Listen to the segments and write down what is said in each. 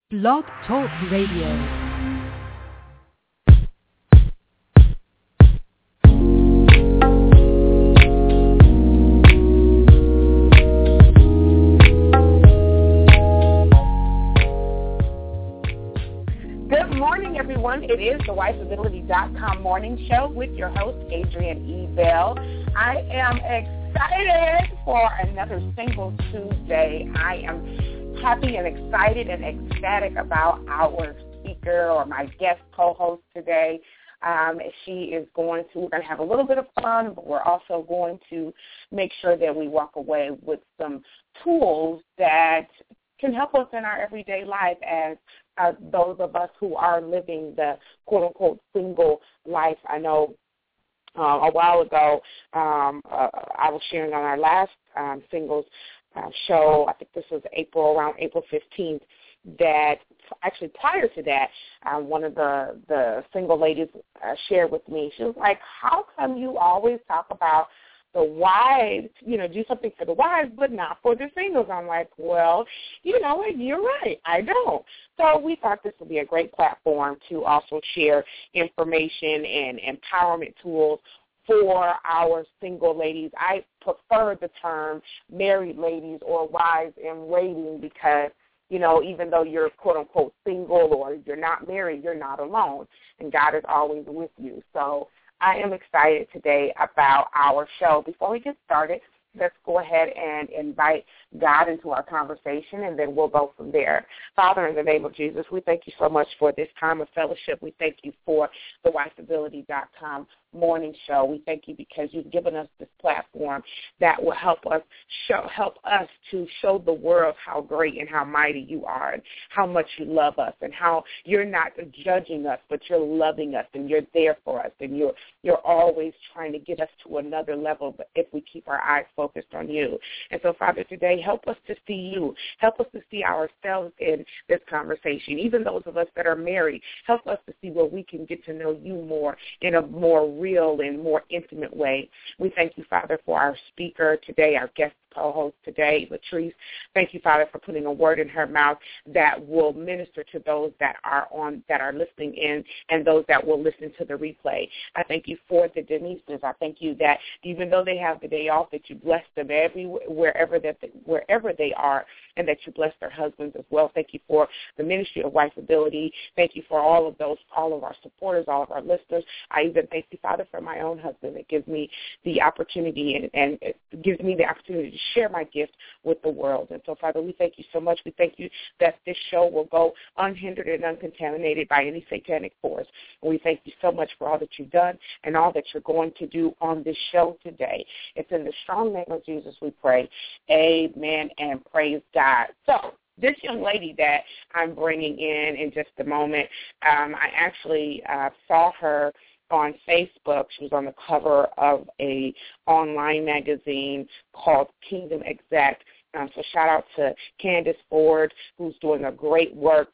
Blog Talk Radio. Everyone, it is the Wifeability.com morning show with your host, Adrienne E. Bell. I am excited for another Single Tuesday. I am happy and excited and ecstatic about our speaker or my guest co-host today. We're going to have a little bit of fun, but we're also going to make sure that we walk away with some tools that can help us in our everyday life as those of us who are living the quote-unquote single life. I know a while ago I was sharing on our last singles show, I think this was around April 15th, that actually prior to that, one of the single ladies shared with me. She was like, how come you always talk about the wives, do something for the wives, but not for the singles? I'm like, well, you know what, you're right, I don't. So we thought this would be a great platform to also share information and empowerment tools for our single ladies. I prefer the term married ladies or wives in waiting because, even though you're quote-unquote single or you're not married, you're not alone, and God is always with you. So I am excited today about our show. Before we get started, let's go ahead and invite God into our conversation, and then we'll go from there. Father, in the name of Jesus, we thank you so much for this time of fellowship. We thank you for the Wifeability.com morning show. We thank you because you've given us this platform that will help us to show the world how great and how mighty you are and how much you love us and how you're not judging us, but you're loving us and you're there for us and you're always trying to get us to another level, but if we keep our eyes focused on you. And so, Father, today, help us to see you. Help us to see ourselves in this conversation. Even those of us that are married, help us to see where we can get to know you more in a more real and more intimate way. We thank you, Father, for our speaker today, our guest co-host today, Latrice. Thank you, Father, for putting a word in her mouth that will minister to those that are listening in and those that will listen to the replay. I thank you for the Denises. I thank you that even though they have the day off, that you bless them wherever they are, and that you bless their husbands as well. Thank you for the ministry of Wifeability. Thank you for all of our supporters, all of our listeners. I even thank you, Father, for my own husband. It gives me the opportunity and it gives me the opportunity to share my gift with the world. And so, Father, we thank you so much. We thank you that this show will go unhindered and uncontaminated by any satanic force. And we thank you so much for all that you've done and all that you're going to do on this show today. It's in the strong name of Jesus we pray. Amen and praise God. So, this young lady that I'm bringing in just a moment, I actually saw her on Facebook. She was on the cover of a online magazine called Kingdom Exec. So shout out to Candace Ford, who's doing a great work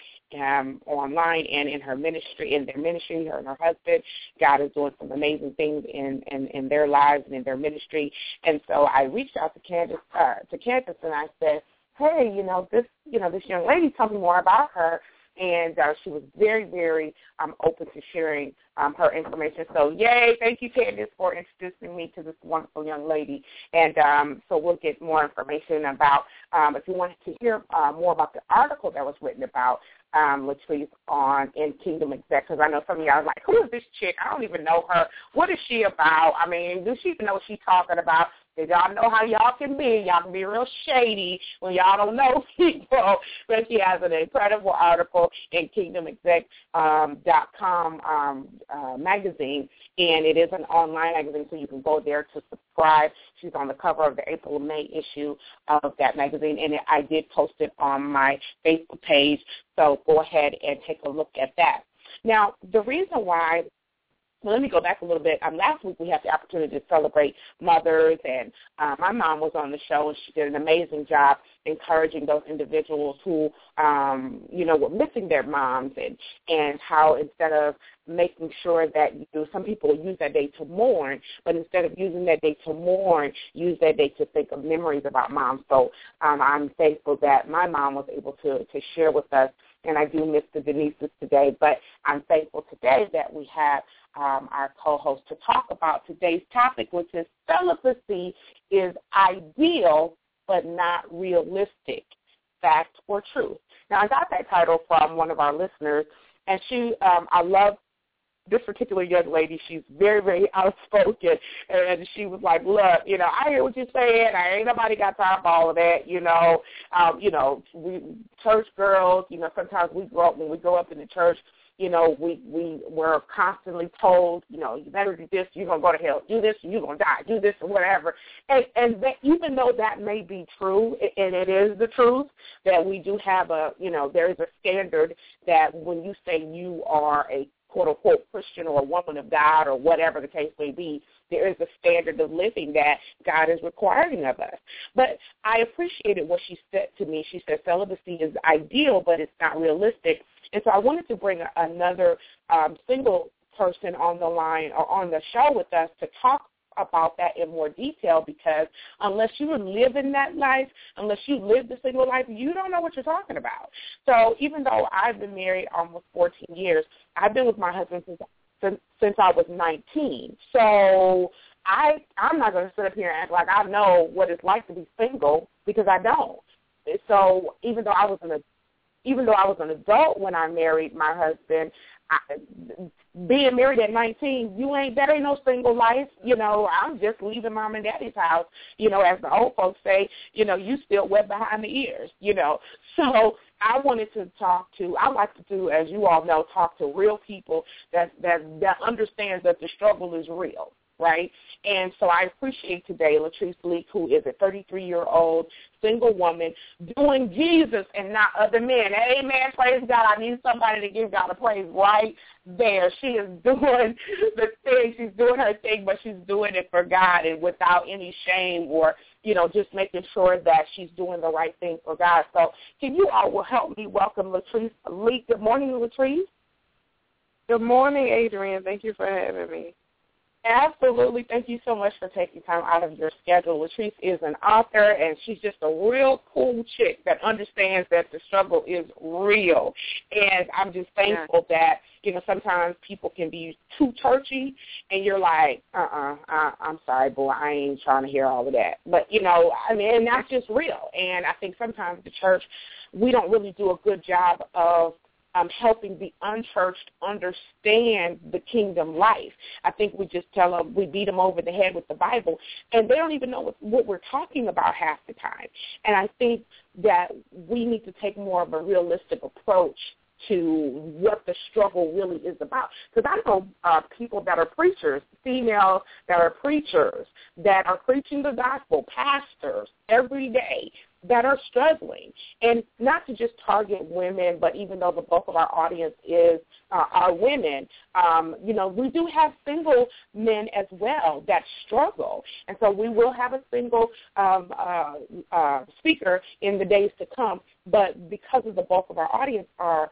online and in their ministry, her and her husband. God is doing some amazing things in their lives and in their ministry. And so I reached out to Candace and I said, hey, this young lady, tell me more about her. And she was very, very open to sharing her information. So, yay, thank you, Candace, for introducing me to this wonderful young lady. And so we'll get more information about, if you wanted to hear more about the article that was written about Latrice in Kingdom Exec, because I know some of y'all are like, who is this chick? I don't even know her. What is she about? I mean, does she even know what she's talking about? Did y'all know how y'all can be? Y'all can be real shady when y'all don't know people. But she has an incredible article in KingdomExec.com magazine, and it is an online magazine, so you can go there to subscribe. She's on the cover of the April and May issue of that magazine, and I did post it on my Facebook page, so go ahead and take a look at that. Now, the reason why let me go back a little bit. Last week we had the opportunity to celebrate mothers, and my mom was on the show, and she did an amazing job encouraging those individuals who, were missing their moms, and how instead of making sure that some people use that day to mourn, but instead of using that day to mourn, use that day to think of memories about mom. So I'm thankful that my mom was able to share with us and I do miss the Denises today, but I'm thankful today that we have our co-host to talk about today's topic, which is celibacy is ideal but not realistic, fact or truth. Now, I got that title from one of our listeners, and I love this particular young lady. She's very, very outspoken, and she was like, look, I hear what you're saying. Ain't nobody got time for all of that, we church girls, sometimes when we grow up in the church, we were constantly told, you better do this, you're going to go to hell. Do this, you're going to die. Do this or whatever. And that, even though that may be true, and it is the truth, that we do have there is a standard that when you say you are a quote-unquote Christian or a woman of God or whatever the case may be, there is a standard of living that God is requiring of us. But I appreciated what she said to me. She said celibacy is ideal, but it's not realistic. And so I wanted to bring another single person on the line or on the show with us to talk about that in more detail, because unless you live in that life, unless you live the single life, you don't know what you're talking about. So even though I've been married almost 14 years, I've been with my husband since I was 19. So I'm not going to sit up here and act like I know what it's like to be single, because I don't. So even though I was an adult when I married my husband, being married at 19, that ain't no single life. I'm just leaving mom and daddy's house, as the old folks say, you still wet behind the ears, So I wanted to I like to do, as you all know, talk to real people that understands that the struggle is real. Right? And so I appreciate today Latrice Leak, who is a 33-year-old single woman doing Jesus and not other men. Amen. Praise God. I need somebody to give God a praise right there. She is doing the thing. She's doing her thing, but she's doing it for God and without any shame or, just making sure that she's doing the right thing for God. So can you all help me welcome Latrice Leak? Good morning, Latrice. Good morning, Adrian. Thank you for having me. Absolutely. Thank you so much for taking time out of your schedule. Latrice is an author, and she's just a real cool chick that understands that the struggle is real. And I'm just thankful that, sometimes people can be too churchy, and you're like, I'm sorry, boy, I ain't trying to hear all of that. But, and that's just real. And I think sometimes the church, we don't really do a good job of helping the unchurched understand the kingdom life. I think we just tell them, we beat them over the head with the Bible, and they don't even know what we're talking about half the time. And I think that we need to take more of a realistic approach to what the struggle really is about. Because I know people that are preachers, females that are preachers, that are preaching the gospel, pastors every day, that are struggling. And not to just target women, but even though the bulk of our audience is are women, we do have single men as well that struggle. And so we will have a single speaker in the days to come. But because of the bulk of our audience are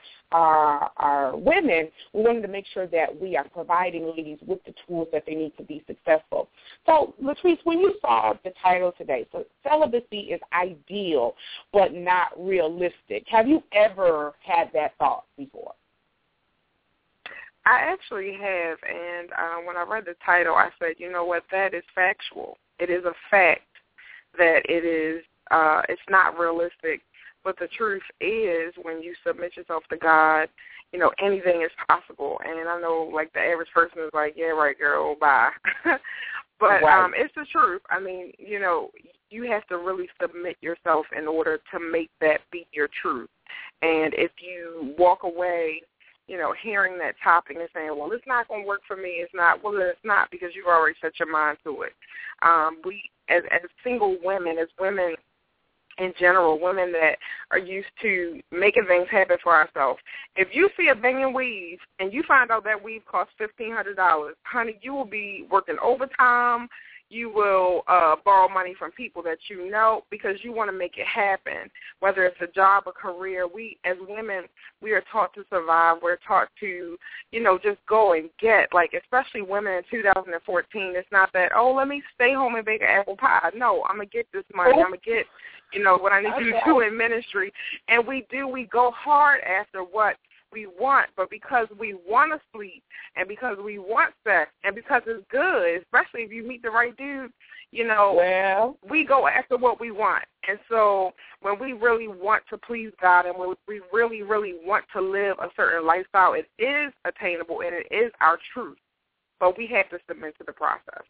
women, we wanted to make sure that we are providing ladies with the tools that they need to be successful. So, Latrice, when you saw the title today, so celibacy is ideal but not realistic, have you ever had that thought before? I actually have, and when I read the title, I said, you know what, that is factual. It is a fact that it is. It's not realistic. But the truth is, when you submit yourself to God, anything is possible. And I know, like, the average person is like, yeah, right, girl, bye. But right. It's the truth. I mean, you have to really submit yourself in order to make that be your truth. And if you walk away, hearing that topic and saying, well, it's not going to work for me, it's not, well, it's not, because you've already set your mind to it. We, as single women, as women, in general, women that are used to making things happen for ourselves. If you see a banging weave and you find out that weave costs $1,500, honey, you will be working overtime. You will borrow money from people that you know because you want to make it happen, whether it's a job or career. We, as women, we are taught to survive. We're taught to, just go and get, like, especially women in 2014. It's not that, let me stay home and bake an apple pie. No, I'm going to get this money. I'm going to get, what I need to do in ministry. And we go hard after what we want, but because we want to sleep and because we want sex and because it's good, especially if you meet the right dude, we go after what we want. And so when we really want to please God and when we really, really want to live a certain lifestyle, it is attainable and it is our truth, but we have to submit to the process.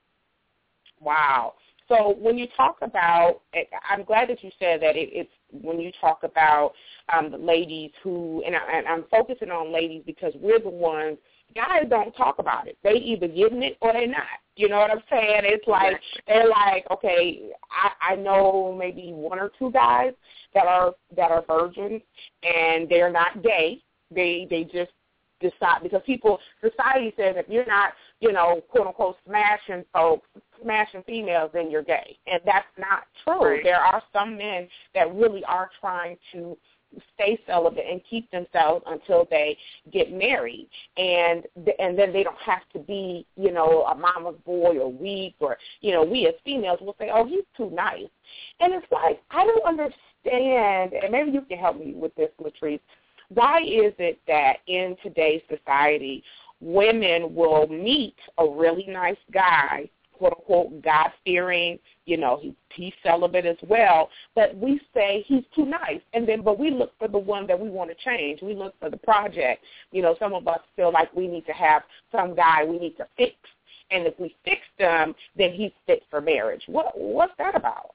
Wow. So when you talk about, I'm glad that you said that it's when you talk about the ladies who, and I'm focusing on ladies because we're the ones, guys don't talk about it. They either getting it or they're not. You know what I'm saying? It's like, they're like, okay, I know maybe one or two guys that are virgins and they're not gay. They just decide, because society says if you're not, quote unquote, smashing females, then you're gay. And that's not true. Right. There are some men that really are trying to stay celibate and keep themselves until they get married. And then they don't have to be, a mama's boy or weak or, we as females will say, oh, he's too nice. And it's like, I don't understand, and maybe you can help me with this, Latrice. Why is it that in today's society, women will meet a really nice guy, quote-unquote, God-fearing, he's celibate as well, but we say he's too nice, but we look for the one that we want to change. We look for the project. Some of us feel like we need to have some guy we need to fix, and if we fix them, then he's fit for marriage. What's that about?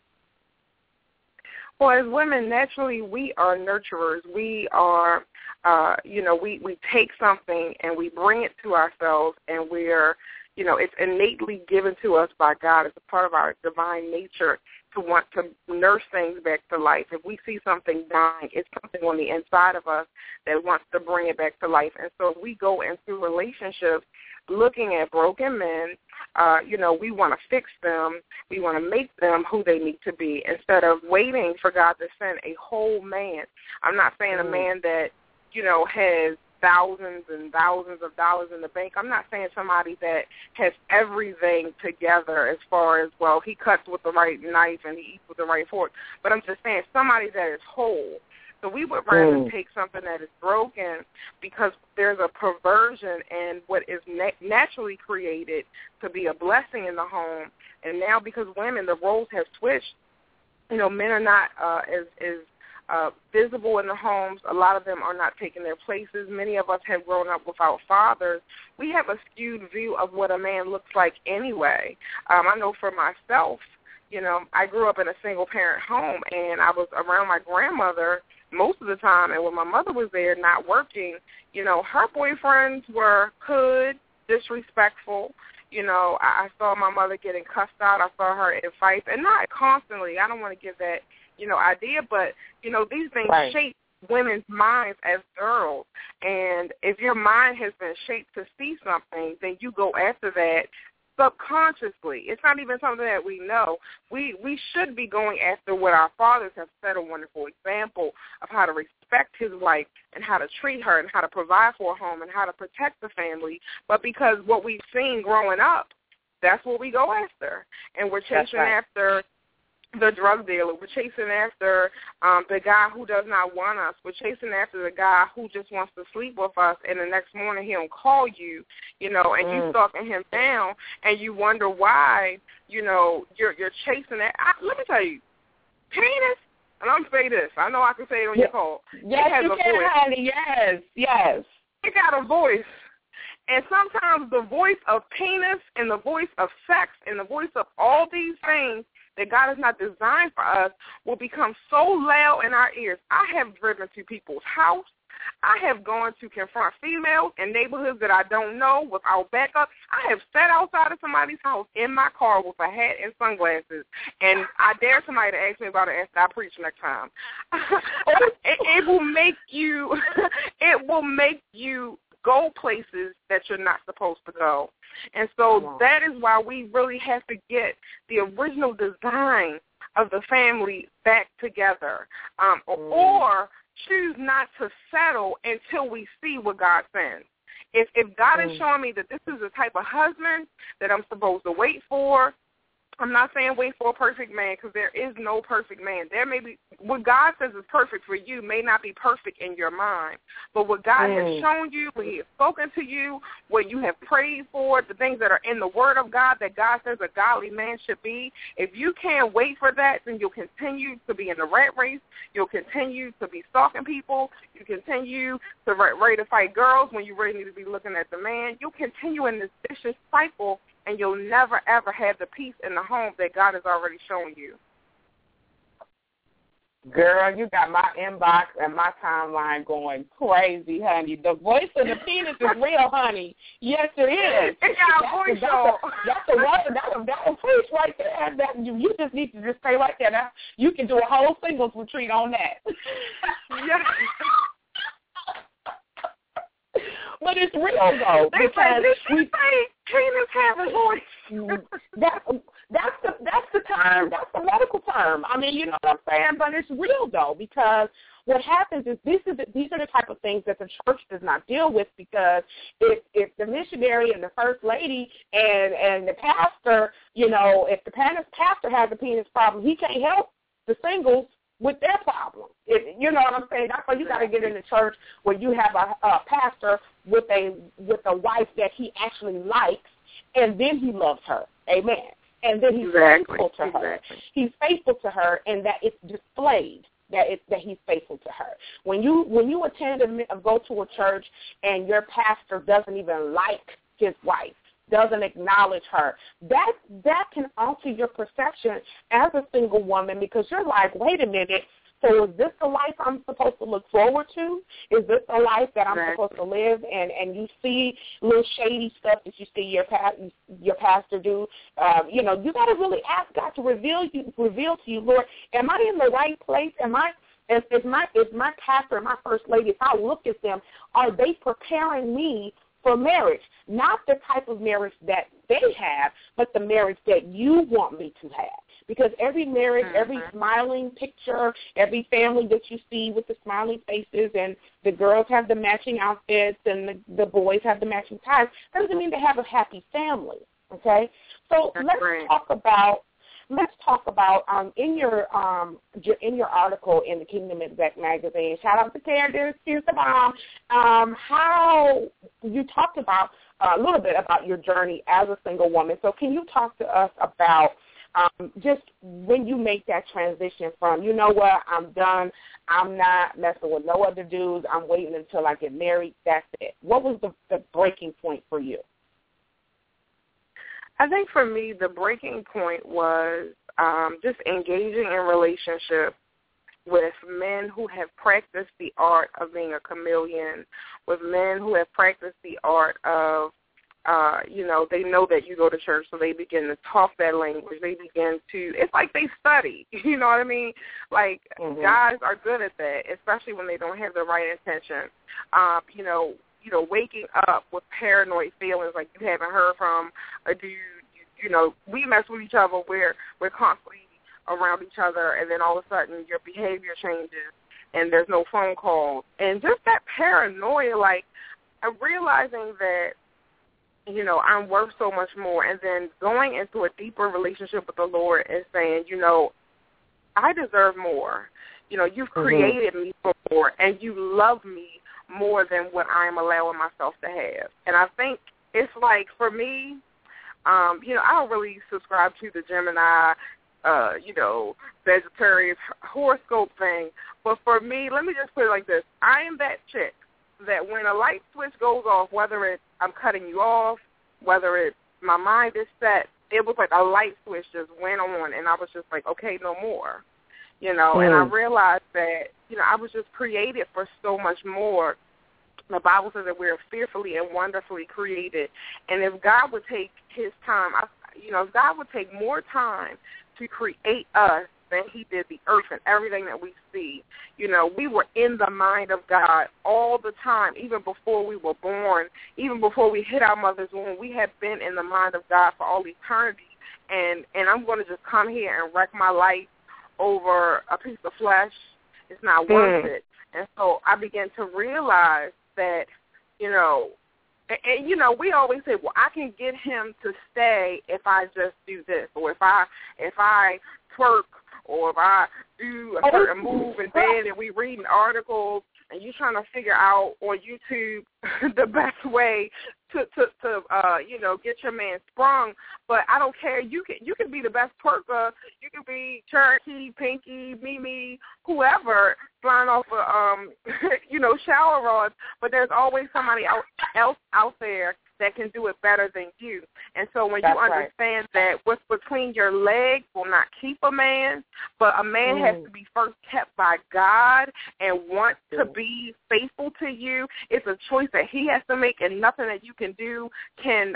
Well, as women, naturally, we are nurturers. We are, we take something and we bring it to ourselves, and we're, it's innately given to us by God. It's a part of our divine nature to want to nurse things back to life. If we see something dying, it's something on the inside of us that wants to bring it back to life. And so we go into relationships looking at broken men. We want to fix them. We want to make them who they need to be instead of waiting for God to send a whole man. I'm not saying a man that, has thousands and thousands of dollars in the bank. I'm not saying somebody that has everything together as far as, well, he cuts with the right knife and he eats with the right fork. But I'm just saying somebody that is whole. So we would rather take something that is broken because there's a perversion in what is naturally created to be a blessing in the home. And now because women, the roles have switched, men are not as visible in the homes. A lot of them are not taking their places. Many of us have grown up without fathers. We have a skewed view of what a man looks like anyway. I know for myself, I grew up in a single-parent home, and I was around my grandmother most of the time, and when my mother was there not working, her boyfriends were disrespectful. I saw my mother getting cussed out. I saw her in fights, and not constantly. I don't want to give that, idea, but, these things shape women's minds as girls. And if your mind has been shaped to see something, then you go after that subconsciously. It's not even something that we know. We should be going after what our fathers have set a wonderful example of how to respect his wife and how to treat her and how to provide for a home and how to protect the family. But because what we've seen growing up, that's what we go after. And we're chasing after the drug dealer. We're chasing after the guy who does not want us. We're chasing after the guy who just wants to sleep with us, and the next morning he don't call you, and you stalking him down, and you wonder why, you're chasing that. Let me tell you, penis, and I'm going to say this. I know I can say it on your call. Yes, it has you a can, voice. honey. Yes. It got a voice. And sometimes the voice of penis and the voice of sex and the voice of all these things that God has not designed for us will become so loud in our ears. I have driven to people's house. I have gone to confront females in neighborhoods that I don't know without backup. I have sat outside of somebody's house in my car with a hat and sunglasses, and I dare somebody to ask me about it after I preach next time. It will make you go places that you're not supposed to go. And so that is why we really have to get the original design of the family back together, or choose not to settle until we see what God sends. If God is showing me that this is the type of husband that I'm supposed to wait for, I'm not saying wait for a perfect man, because there is no perfect man. There may be, what God says is perfect for you may not be perfect in your mind, but what God has shown you, what he has spoken to you, what you have prayed for, the things that are in the Word of God that God says a godly man should be, if you can't wait for that, then you'll continue to be in the rat race. You'll continue to be stalking people. You continue to ready to fight girls when you really need to be looking at the man. You'll continue in this vicious cycle, and you'll never, ever have the peace in the home that God has already shown you. Girl, you got my inbox and my timeline going crazy, honey. The voice of the penis is real, honey. Yes, it is. It's our voice, y'all. That's a preach right there. You just need to just stay right there. Now, you can do a whole singles retreat on that. Yes. But it's real, though. They say penis have a voice. That's the term. That's the medical term. I mean, you know what I'm saying? But it's real, though, because what happens is these are the type of things that the church does not deal with, because if the missionary and the first lady and the pastor, you know, if the pastor has a penis problem, he can't help the singles with their problem. You know what I'm saying? That's why you got to get in the church where you have a pastor with a wife that he actually likes, and then he loves her. Amen. And then he's faithful to her. He's faithful to her, and that it's displayed that he's faithful to her. When you attend go to a church and your pastor doesn't even like his wife, doesn't acknowledge her, that can alter your perception as a single woman, because you're like, wait a minute, so is this the life I'm supposed to look forward to? Is this the life that I'm supposed to live? And you see little shady stuff that you see your pastor do. You know, you got to really ask God to reveal to you, Lord, am I in the right place? Is my pastor and my first lady, if I look at them, are they preparing me for marriage? Not the type of marriage that they have, but the marriage that you want me to have. Because every marriage, every smiling picture, every family that you see with the smiling faces, and the girls have the matching outfits and the boys have the matching ties, doesn't mean they have a happy family, okay? So let's talk about in your article in the Kingdom Exec magazine, shout out to Candace, she's the bomb, how you talked about a little bit about your journey as a single woman. So can you talk to us about just when you make that transition from, you know what, I'm done, I'm not messing with no other dudes, I'm waiting until I get married, that's it. What was the breaking point for you? I think for me, the breaking point was just engaging in relationships with men who have practiced the art of being a chameleon, with men who have practiced the art of, you know, they know that you go to church, so they begin to talk that language. They begin to, it's like they study, you know what I mean? Like, guys are good at that, especially when they don't have the right intention. You know, waking up with paranoid feelings like you haven't heard from a dude. You know, we mess with each other where we're constantly around each other, and then all of a sudden your behavior changes and there's no phone calls. And just that paranoia, like, realizing that, you know, I'm worth so much more, and then going into a deeper relationship with the Lord and saying, you know, I deserve more. You know, you've created me for more, and you love me more than what I'm allowing myself to have. And I think it's like, for me, you know, I don't really subscribe to the Gemini, you know, Sagittarius horoscope thing. But for me, let me just put it like this. I am that chick that when a light switch goes off, whether it's I'm cutting you off, whether it's my mind is set, it was like a light switch just went on, and I was just like, okay, no more. You know, and I realized that, you know, I was just created for so much more. The Bible says that we're fearfully and wonderfully created. And if God would take his time, you know, if God would take more time to create us then he did the earth and everything that we see. You know, we were in the mind of God all the time, even before we were born, even before we hit our mother's womb. We have been in the mind of God for all eternity. And I'm going to just come here and wreck my life over a piece of flesh. It's not worth it. And so I began to realize that, you know, and you know, we always say, well, I can get him to stay if I just do this, or if I twerk, or if I do a certain move in bed, and we reading articles, and you trying to figure out on YouTube the best way to you know, get your man sprung. But I don't care. You can be the best twerker. You can be Cherokee, Pinky, Mimi, whoever, flying off of you know, shower rods. But there's always somebody else out there that can do it better than you. And so when you understand that what's between your legs will not keep a man, but a man has to be first kept by God and want to be faithful to you, it's a choice that he has to make, and nothing that you can do can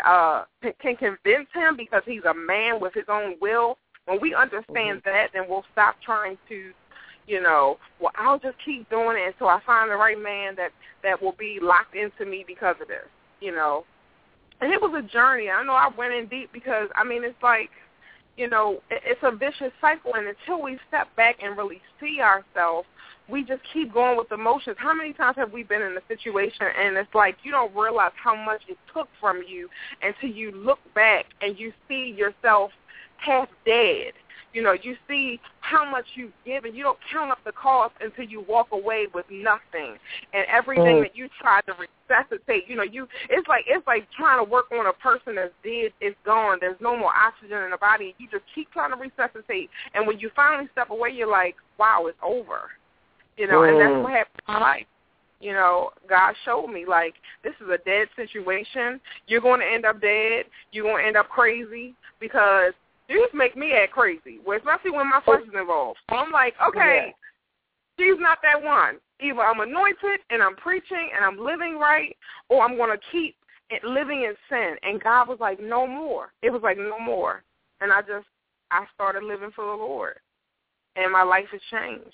convince him, because he's a man with his own will. When we understand that, then we'll stop trying to, you know, well, I'll just keep doing it until I find the right man that will be locked into me because of this, you know. And it was a journey. I know I went in deep because, I mean, it's like, you know, it's a vicious cycle. And until we step back and really see ourselves, we just keep going with emotions. How many times have we been in a situation and it's like you don't realize how much it took from you until you look back and you see yourself half dead? You know, you see how much you've given. You don't count up the cost until you walk away with nothing. And everything that you tried to resuscitate, you know, it's like trying to work on a person that's dead, is gone. There's no more oxygen in the body. You just keep trying to resuscitate. And when you finally step away, you're like, wow, it's over. You know, and that's what happened in my life. You know, God showed me, like, this is a dead situation. You're going to end up dead. You're going to end up crazy, because you just make me act crazy, especially when my flesh is involved. So I'm like, okay, she's not that one. Either I'm anointed and I'm preaching and I'm living right, or I'm going to keep living in sin. And God was like, no more. It was like, no more. And I started living for the Lord, and my life has changed.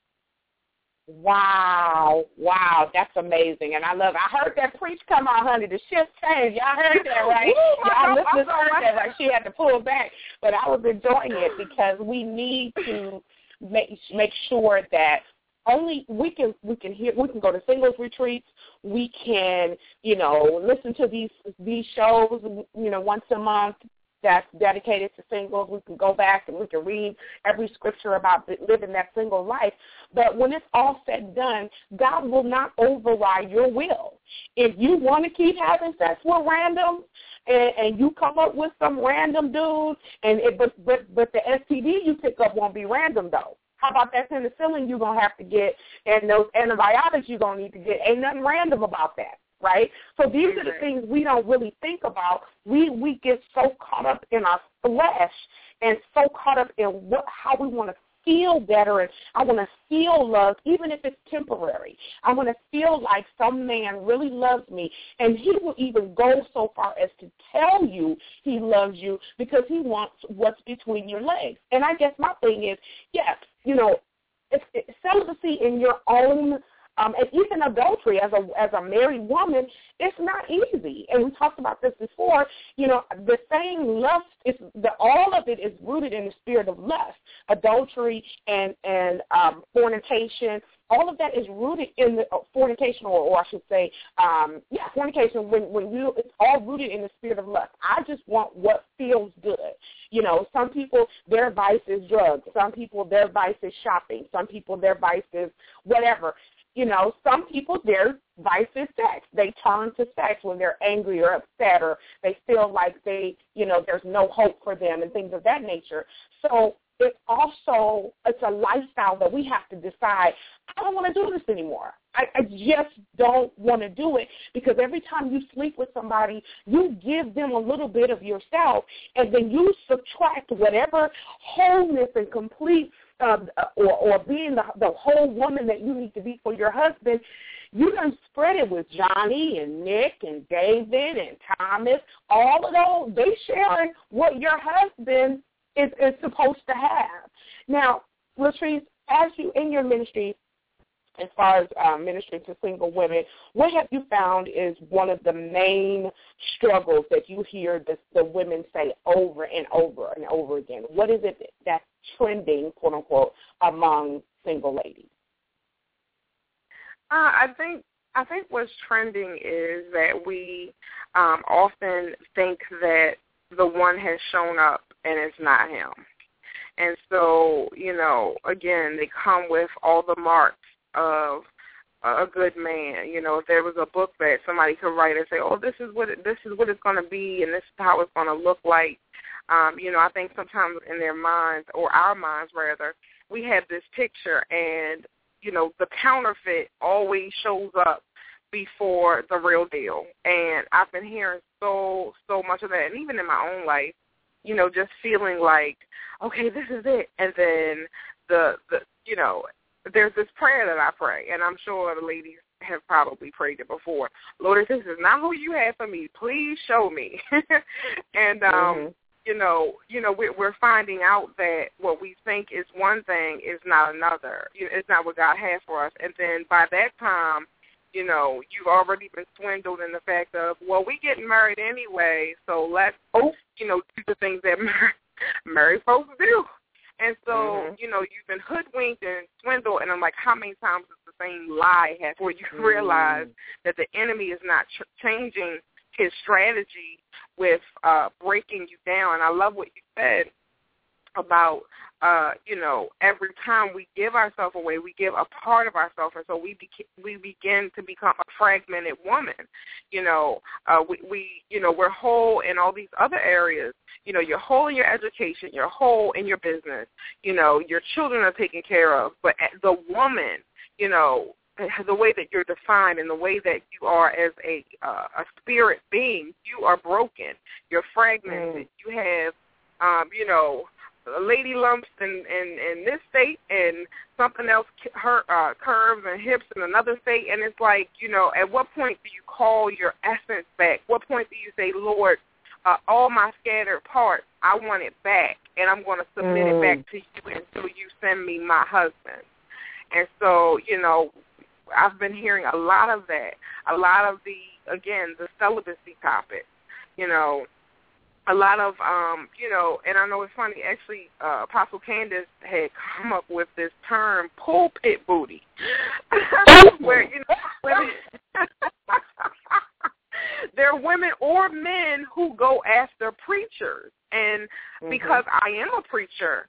Wow, that's amazing. And I heard that preach come on, honey. The shift changed. Y'all heard that, right? Y'all listeners heard that, right? She had to pull back. But I was enjoying it, because we need to make sure that only we can go to singles retreats. We can, you know, listen to these shows, you know, once a month that's dedicated to singles. We can go back and we can read every scripture about living that single life. But when it's all said and done, God will not override your will. If you want to keep having sex with random, and you come up with some random dude, but the STD you pick up won't be random, though. How about that penicillin you're going to have to get, and those antibiotics you're going to need to get? Ain't nothing random about that. Right? So these are the things we don't really think about. We get so caught up in our flesh and so caught up in how we want to feel better, and I want to feel loved, even if it's temporary. I want to feel like some man really loves me, and he will even go so far as to tell you he loves you because he wants what's between your legs. And I guess my thing is, yes, you know, celibacy in your own and even adultery as a married woman, it's not easy. And we talked about this before. You know, the saying lust all of it is rooted in the spirit of lust. Adultery and fornication, all of that is rooted in the fornication, or I should say, fornication. It's all rooted in the spirit of lust. I just want what feels good. You know, some people, their vice is drugs. Some people, their vice is shopping. Some people, their vice is whatever. You know, some people, their vice is sex. They turn to sex when they're angry or upset, or they feel like there's no hope for them and things of that nature. So it's a lifestyle that we have to decide, I don't want to do this anymore. I just don't want to do it, because every time you sleep with somebody, you give them a little bit of yourself, and then you subtract whatever wholeness and complete or being the whole woman that you need to be for your husband. You done spread it with Johnny and Nick and David and Thomas. All of those, they sharing what your husband is supposed to have. Now, Latrice, as you in your ministry, as far as ministering to single women, what have you found is one of the main struggles that you hear the women say over and over and over again? What is it that's trending, quote unquote, among single ladies? I think what's trending is that we often think that the one has shown up and it's not him. And so, again, they come with all the marks of a good man. If there was a book that somebody could write and say, oh, this is what it's going to be and this is how it's going to look like. I think sometimes in their minds, or our minds rather, we have this picture and, the counterfeit always shows up before the real deal. And I've been hearing so much of that. And even in my own life, just feeling like, okay, this is it. And then there's this prayer that I pray, and I'm sure the ladies have probably prayed it before. Lord, if this is not who you have for me, please show me. And, we're finding out that what we think is one thing is not another. It's not what God has for us. And then by that time, you've already been swindled in the fact of, well, we getting married anyway, so let's, do the things that married folks do. And so, you've been hoodwinked and swindled, and I'm like, how many times does the same lie have before you realize that the enemy is not changing his strategy with breaking you down? And I love what you said about, every time we give ourselves away, we give a part of ourselves, and so we begin to become a fragmented woman. We're whole in all these other areas. You're whole in your education, you're whole in your business. Your children are taken care of, but the woman, the way that you're defined and the way that you are as a spirit being, you are broken. You're fragmented. You have, lady lumps in this state and something else, curves and hips in another state. And it's like, at what point do you call your essence back? What point do you say, Lord, all my scattered parts, I want it back, and I'm going to submit it back to you until you send me my husband. And so, I've been hearing a lot of that, a lot of the celibacy topic, a lot of, and I know it's funny, actually, Apostle Candace had come up with this term, pulpit booty, where, there are women or men who go after preachers. And because I am a preacher,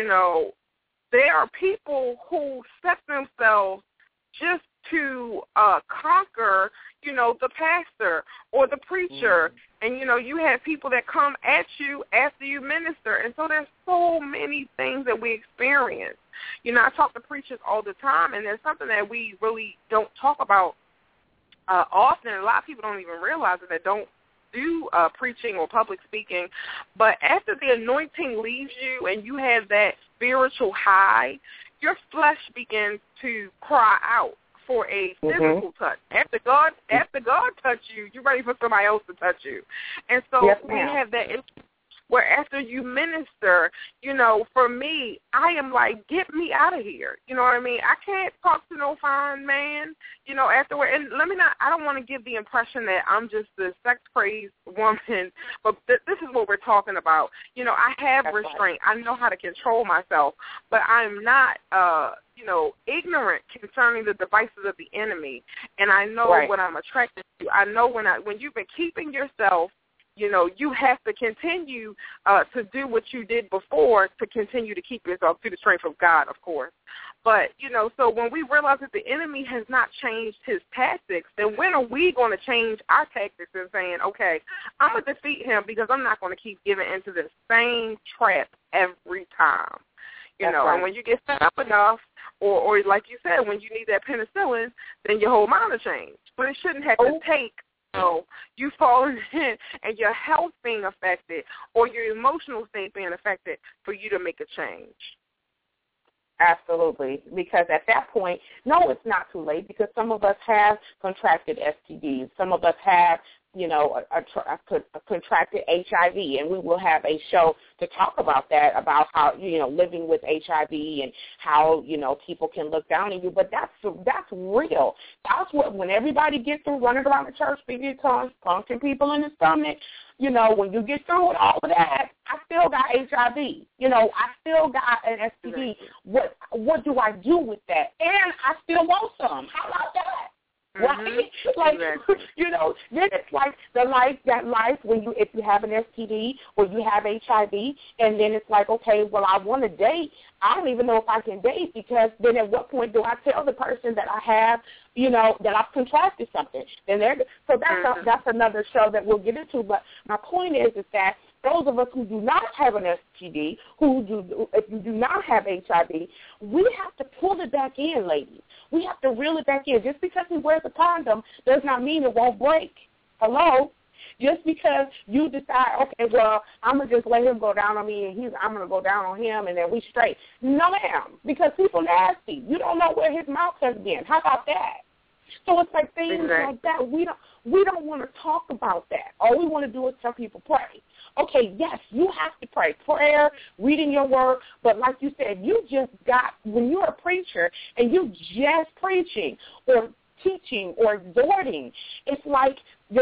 there are people who set themselves just to conquer, the pastor or the preacher. And, you have people that come at you after you minister. And so there's so many things that we experience. I talk to preachers all the time, and there's something that we really don't talk about often. A lot of people don't even realize it, that don't do preaching or public speaking. But after the anointing leaves you and you have that spiritual high, your flesh begins to cry out for a physical touch. After God touch you, you're ready for somebody else to touch you. And so we have that where after you minister, for me, I am like, get me out of here. You know what I mean? I can't talk to no fine man, afterward. And I don't want to give the impression that I'm just this sex-crazed woman, but this is what we're talking about. I have restraint. I know how to control myself, but I'm not, ignorant concerning the devices of the enemy. And I know what I'm attracted to. I know when you've been keeping yourself, you have to continue to do what you did before to continue to keep yourself through the strength of God, of course. But, so when we realize that the enemy has not changed his tactics, then when are we going to change our tactics and saying, okay, I'm going to defeat him because I'm not going to keep giving into the same trap every time. And when you get fed up enough, or like you said, when you need that penicillin, then your whole mind will change. But it shouldn't have to take you falling in and your health being affected or your emotional state being affected for you to make a change. Absolutely, because at that point, no, it's not too late, because some of us have contracted STDs. Some of us have contracted HIV, and we will have a show to talk about that, about how, living with HIV and how, people can look down on you. But that's real. That's what, when everybody gets through running around the church, speaking in tongues, punching people in the stomach, when you get through with all of that, I still got HIV. I still got an STD. What do I do with that? And I still want some. How about that? Right? Like, then it's like that life when if you have an STD or you have HIV, and then it's like, okay, well, I want to date. I don't even know if I can date, because then at what point do I tell the person that I have, that I've contracted something? So that's another show that we'll get into. But my point is that those of us who do not have an STD, if you do not have HIV, we have to pull it back in, ladies. We have to reel it back in. Just because he wears a condom does not mean it won't break. Hello? Just because you decide, okay, well, I'm going to just let him go down on me, and I'm going to go down on him, and then we straight. No, ma'am, because people nasty. You don't know where his mouth has been. How about that? So it's like things like that. We don't want to talk about that. All we want to do is tell people pray. Okay, yes, you have to pray. Prayer, reading your word, but like you said, when you're a preacher and you're just preaching or teaching or exhorting, it's like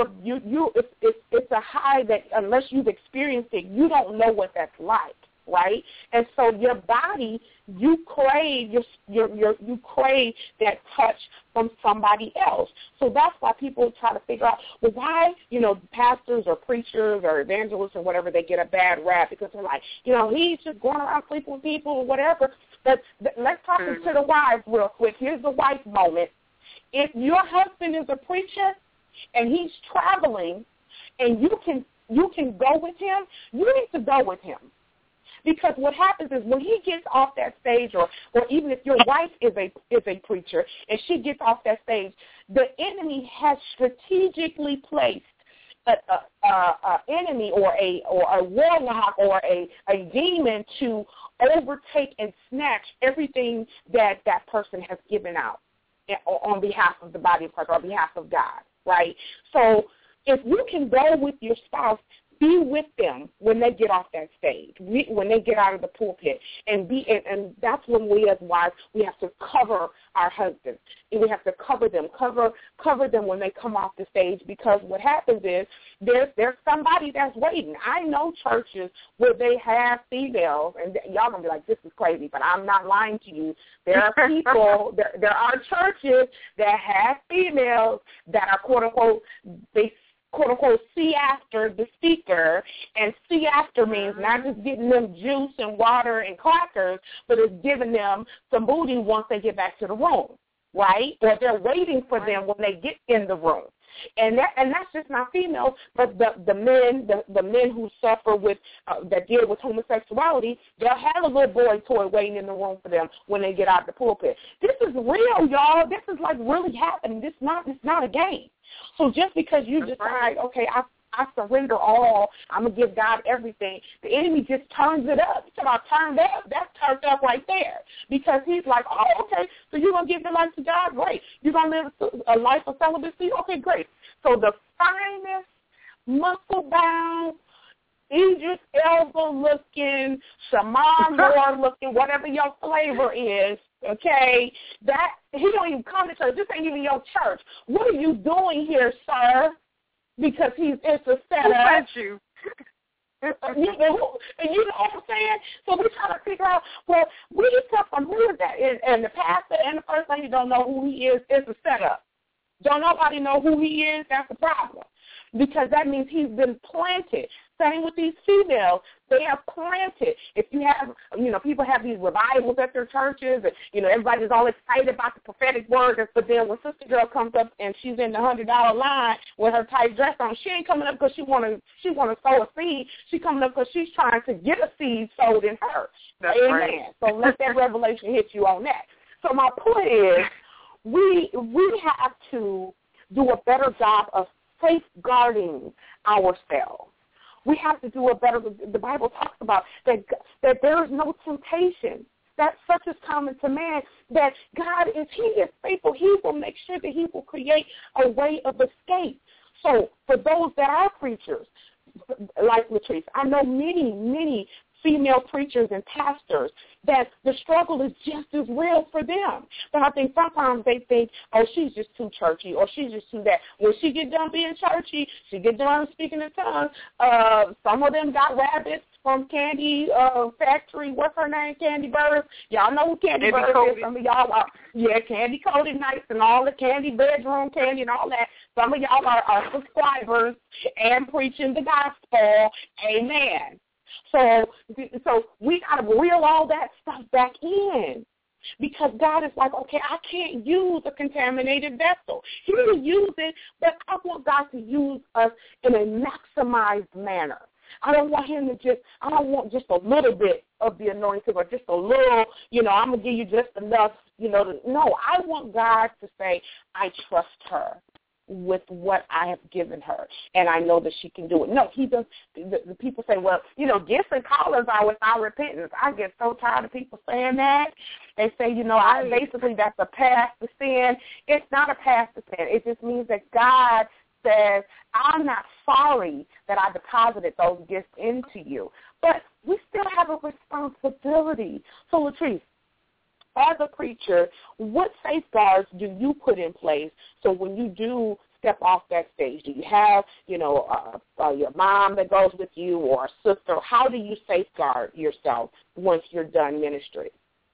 it's a high that unless you've experienced it, you don't know what that's like, right? And so your body, you crave you crave that touch from somebody else. So that's why people try to figure out, well, why, pastors or preachers or evangelists or whatever, they get a bad rap, because they're like, he's just going around sleeping with people or whatever. But let's talk to the wives real quick. Here's the wife moment. If your husband is a preacher and he's traveling and you can go with him, you need to go with him. Because what happens is when he gets off that stage, or even if your wife is a preacher and she gets off that stage, the enemy has strategically placed an enemy or a warlock or a demon to overtake and snatch everything that person has given out on behalf of the body of Christ or on behalf of God, right? So if you can go with your spouse, be with them when they get off that stage, when they get out of the pulpit, and that's when we as wives, we have to cover our husbands. And we have to cover them when they come off the stage, because what happens is there's somebody that's waiting. I know churches where they have females, and y'all going to be like, this is crazy, but I'm not lying to you. There are people, there are churches that have females that are, quote-unquote, they quote-unquote, see after the speaker, and see after means not just getting them juice and water and crackers, but it's giving them some booty once they get back to the room, right? Or they're waiting for them when they get in the room. And that's just not females, but the men who suffer with that deal with homosexuality, they'll have a little boy toy waiting in the room for them when they get out the pulpit. This is real, y'all. This is like really happening. It's not a game. So just because you decide, okay, I surrender all, I'm going to give God everything, the enemy just turns it up. It's about turned up. That's turned up right there. Because he's like, oh, okay, so you're going to give your life to God? Great. You're going to live a life of celibacy? Okay, great. So the finest, muscle-bound, Idris Elba-looking, Shaman Moore-looking, whatever your flavor is, okay, that he don't even come to church. This ain't even your church. What are you doing here, sir? Because it's a setup. Who sent you? You know what I'm saying? So we try to figure out, well, where you come from? Who is that? And the pastor and the first lady don't know who he is. It's a setup. Don't nobody know who he is? That's the problem. Because that means he's been planted. Same with these females. They are planted. If you have, people have these revivals at their churches, and, everybody's all excited about the prophetic word, but then when Sister Girl comes up and she's in the $100 line with her tight dress on, she ain't coming up because she want to sow a seed. She's coming up because she's trying to get a seed sowed in her. That's Amen. Right. So let that revelation hit you on that. So my point is, we have to do a better job of safeguarding ourselves. We have to do a better, the Bible talks about that there is no temptation that such is common to man, that God he is faithful. He will make sure that he will create a way of escape. So for those that are preachers, like Latrice, I know many female preachers and pastors that the struggle is just as real for them. But I think sometimes they think, oh, she's just too churchy, or she's just too that. When she get done being churchy, she get done speaking in tongues. Some of them got rabbits from Candy Factory. What's her name? Candy Bird. Y'all know who Candy Bird is. Some of y'all are, Candy Coated Nights and all the candy, bedroom candy and all that. Some of y'all are subscribers and preaching the gospel. Amen. So we got to reel all that stuff back in, because God is like, okay, I can't use a contaminated vessel. He will use it, but I want God to use us in a maximized manner. I don't want him to I don't want just a little bit of the anointing or just a little, I'm going to give you just enough, no, I want God to say, I trust her with what I have given her, and I know that she can do it. No, he does. The people say, well, gifts and callers are without repentance. I get so tired of people saying that. They say, basically that's a path to sin. It's not a path to sin. It just means that God says, I'm not sorry that I deposited those gifts into you. But we still have a responsibility. So, Latrice, as a preacher, what safeguards do you put in place so when you do step off that stage? Do you have, your mom that goes with you or a sister? How do you safeguard yourself once you're done ministry?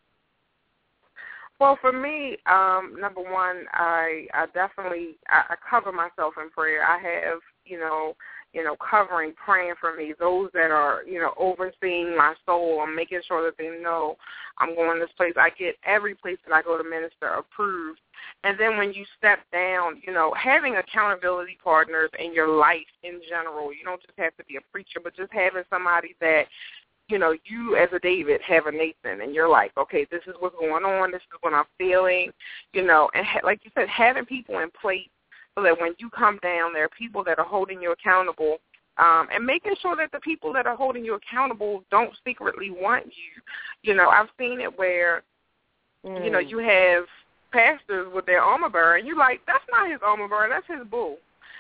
Well, for me, number one, I definitely cover myself in prayer. I have, covering, praying for me, those that are, overseeing my soul. I'm making sure that they know I'm going this place. I get every place that I go to minister approved. And then when you step down, having accountability partners in your life in general, you don't just have to be a preacher, but just having somebody that, you as a David have a Nathan, and you're like, okay, this is what's going on, this is what I'm feeling, and like you said, having people in place so that when you come down, there are people that are holding you accountable, and making sure that the people that are holding you accountable don't secretly want you. I've seen it where, you have pastors with their armor bearer, and you're like, that's not his armor bearer, that's his boo,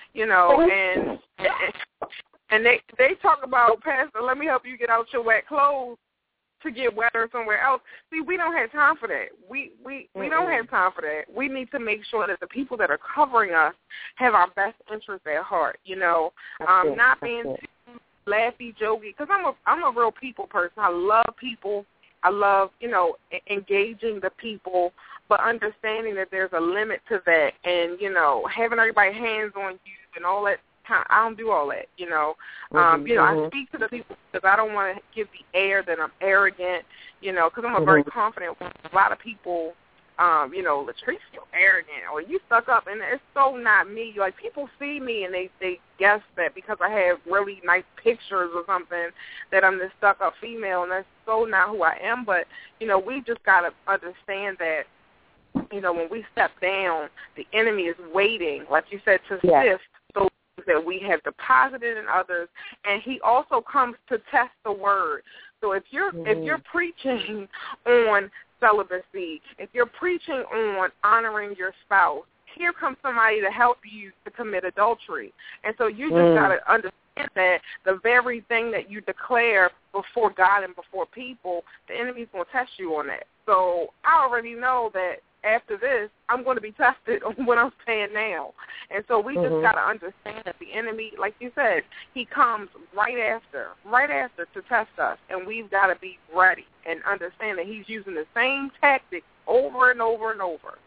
and they talk about, Pastor, let me help you get out your wet clothes to get wetter somewhere else. See, we don't have time for that. We don't have time for that. We need to make sure that the people that are covering us have our best interests at heart, not being too laughy, jokey, because I'm a real people person. I love people. I love, engaging the people, but understanding that there's a limit to that, and, having everybody hands on you and all that. I don't do all that, I speak to the people because I don't want to give the air that I'm arrogant, because I'm a very confident one. A lot of people, Latrice, you're arrogant, or you stuck up, and it's so not me. Like, people see me, and they guess that because I have really nice pictures or something that I'm this stuck-up female, and that's so not who I am. But, we just got to understand that, when we step down, the enemy is waiting, like you said, to sift those that we have deposited in others, and he also comes to test the word. So if you're preaching on celibacy, if you're preaching on honoring your spouse, here comes somebody to help you to commit adultery. And so you just got to understand that the very thing that you declare before God and before people, the enemy's going to test you on that. So I already know that after this, I'm going to be tested on what I'm saying now. And so we just got to understand that the enemy, like you said, he comes right after to test us. And we've got to be ready and understand that he's using the same tactics over and over and over.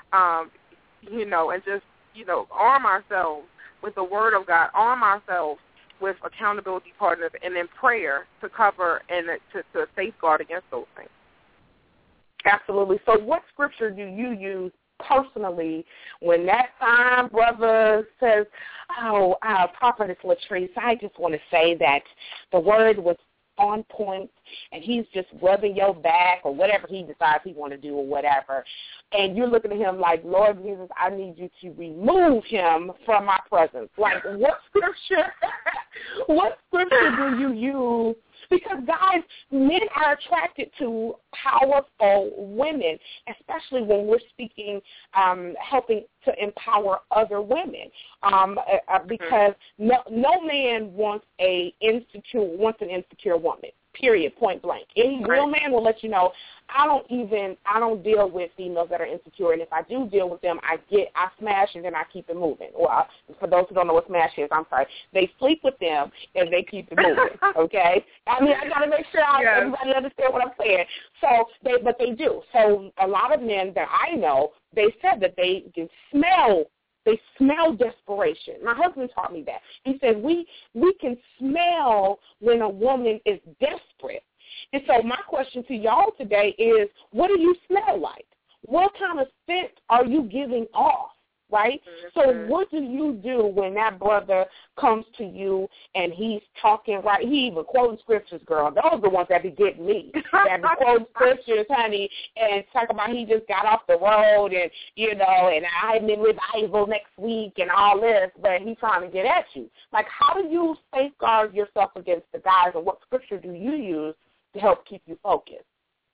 And just, arm ourselves with the word of God, arm ourselves with accountability partners, and then prayer to cover and to safeguard against those things. Absolutely. So what scripture do you use personally when that fine brother says, Prophetess Latrice, I just want to say that the word was on point, and he's just rubbing your back or whatever he decides he want to do or whatever, and you're looking at him like, Lord Jesus, I need you to remove him from my presence. Like, what scripture do you use Because, guys, men are attracted to powerful women, especially when we're speaking, helping to empower other women. Because no man wants an insecure woman. Period, point blank. Any real man will let you know, I don't deal with females that are insecure, and if I do deal with them, I smash and then I keep it moving. Well, for those who don't know what smash is, I'm sorry. They sleep with them and they keep it moving, okay? I mean, I got to make sure everybody understands what I'm saying. But they do. So a lot of men that I know, they said that they can smell. They smell desperation. My husband taught me that. He said we can smell when a woman is desperate. And so my question to y'all today is, what do you smell like? What kind of scent are you giving off, right? So what do you do when that brother comes to you and he's talking right? He even quoting scriptures, girl. Those are the ones that be getting me. That be quoting scriptures, honey, and talk about he just got off the road and, and I'm in revival next week and all this, but he's trying to get at you. Like, how do you safeguard yourself against the guys, and what scripture do you use to help keep you focused?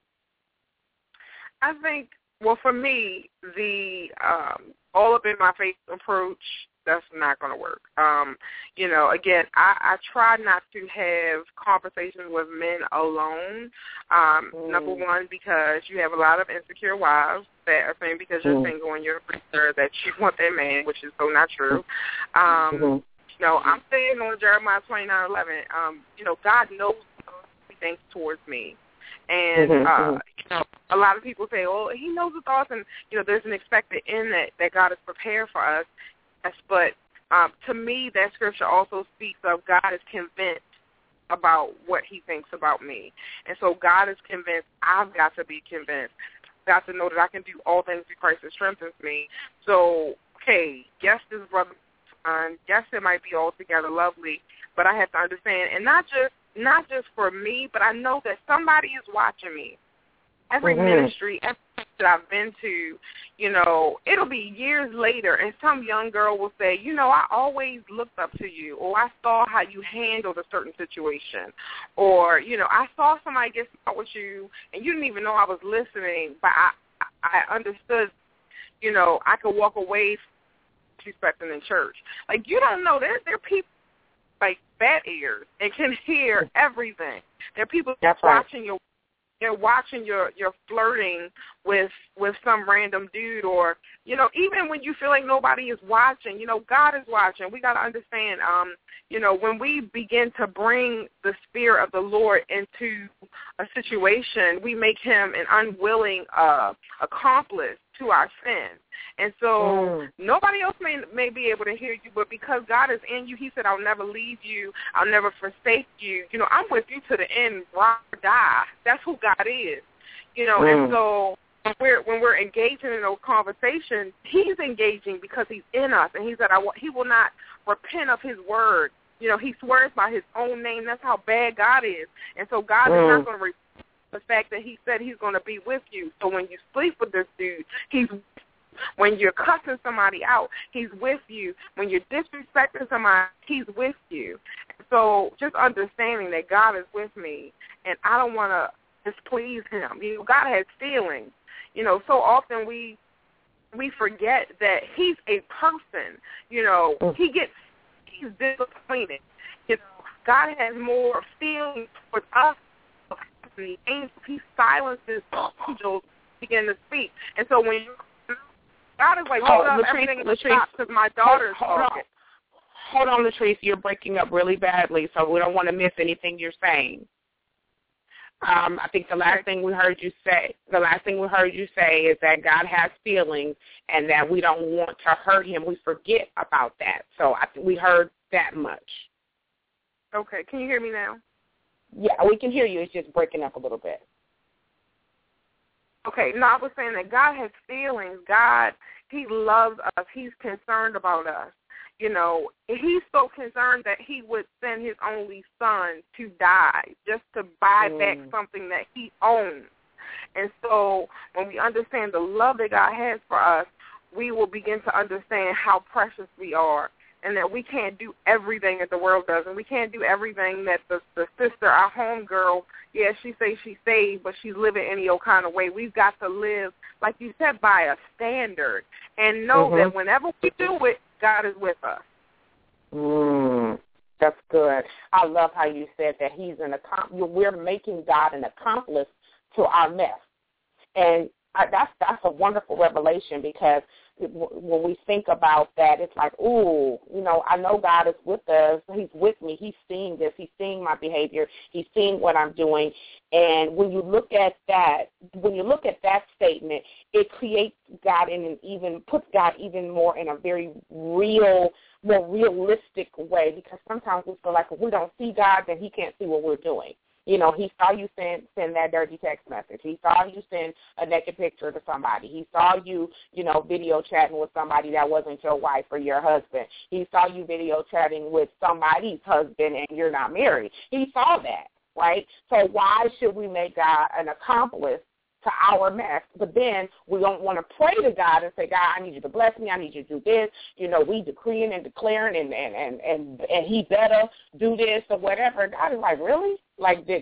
I think, well, for me, the all up in my face approach, that's not going to work. Again, I try not to have conversations with men alone. Number one, because you have a lot of insecure wives that are saying because you're single and you're a preacher that you want that man, which is so not true. I'm saying on Jeremiah 29:11, God knows he thinks towards me. And, a lot of people say, oh, he knows the thoughts, and, there's an expected end that God has prepared for us. Yes, but to me, that scripture also speaks of God is convinced about what he thinks about me. And so God is convinced. I've got to be convinced. I've got to know that I can do all things through Christ that strengthens me. So, okay, yes, this brother, yes, it might be altogether lovely, but I have to understand, and not just for me, but I know that somebody is watching me. Every ministry, every place that I've been to, it'll be years later, and some young girl will say, I always looked up to you, or I saw how you handled a certain situation, or, I saw somebody get smart with you, and you didn't even know I was listening, but I understood, I could walk away from disrespecting in church. Like, you don't know, there are people like bat ears and can hear everything. There are people watching your. They're watching your flirting with some random dude, or, even when you feel like nobody is watching, God is watching. We got to understand, when we begin to bring the Spirit of the Lord into a situation, we make him an unwilling accomplice to our sin. And so nobody else may be able to hear you, but because God is in you, he said, I'll never leave you. I'll never forsake you. I'm with you to the end, ride or die. That's who God is. And so when we're engaging in those conversations, he's engaging because he's in us. And he said, he will not repent of his word. He swears by his own name. That's how bad God is. And so God is not going to repent the fact that he said he's going to be with you. So when you sleep with this dude, when you're cussing somebody out, he's with you. When you're disrespecting somebody, he's with you. So just understanding that God is with me, and I don't want to displease him. God has feelings. So often we forget that he's a person. He's disappointed. God has more feelings for us. The angels, he silences angels begin to speak. And so when God is like, hold up, everything is stopped because my daughter is talking. Hold on, Latrice, you're breaking up really badly, so we don't want to miss anything you're saying. I think the last thing we heard you say is that God has feelings and that we don't want to hurt him. We forget about that. So I think we heard that much. Okay, can you hear me now? Yeah, we can hear you. It's just breaking up a little bit. Okay, no, I was saying that God has feelings. God, he loves us. He's concerned about us. He's so concerned that he would send his only son to die just to buy back something that he owns. And so when we understand the love that God has for us, we will begin to understand how precious we are. and that we can't do everything that the world does, and we can't do everything that the sister, our home girl, yeah, she say she's saved, but she's living any old kind of way. We've got to live, like you said, by a standard, and know that whenever we do it, God is with us. That's good. I love how you said that we're making God an accomplice to our mess. And that's a wonderful revelation, because when we think about that, it's like, ooh, I know God is with us. He's with me. He's seeing this. He's seeing my behavior. He's seeing what I'm doing. And when you look at that statement, it creates God puts God even more in a very more realistic way, because sometimes we feel like if we don't see God, then he can't see what we're doing. He saw you send that dirty text message. He saw you send a naked picture to somebody. He saw you, video chatting with somebody that wasn't your wife or your husband. He saw you video chatting with somebody's husband and you're not married. He saw that, right? So why should we make God an accomplice to our mess? But then we don't want to pray to God and say, God, I need you to bless me. I need you to do this. We decreeing and declaring and he better do this or whatever. God is like, really? Like, did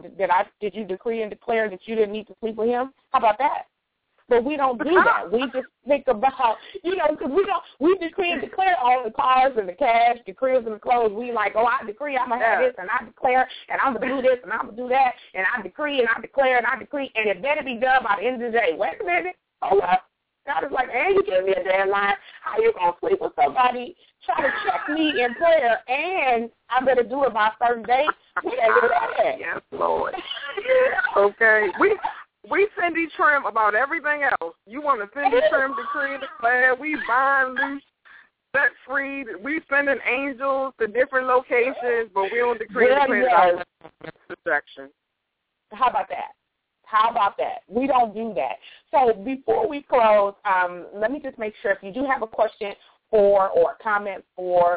you decree and declare that you didn't need to sleep with him? How about that? But we don't do that. We just think about, because we decree and declare all the cars and the cash, the cribs and the clothes. We like, I decree I'm going to have this, and I declare, and I'm going to do this, and I'm going to do that, and I decree, and I declare, and I decree, and it better be done by the end of the day. Wait a minute. Hold up. God is like, and you give me a deadline. How you going to sleep with somebody, try to check me in prayer, and I better do it by a certain date? We can't do that. Yes, Lord. Okay. We Cindy Trim about everything else. You want to Cindy Trim, decree and declare. We bind, loose, set free. We sending angels to different locations, but we don't decree and declare distraction. How about that? We don't do that. So before we close, let me just make sure, if you do have a question or a comment for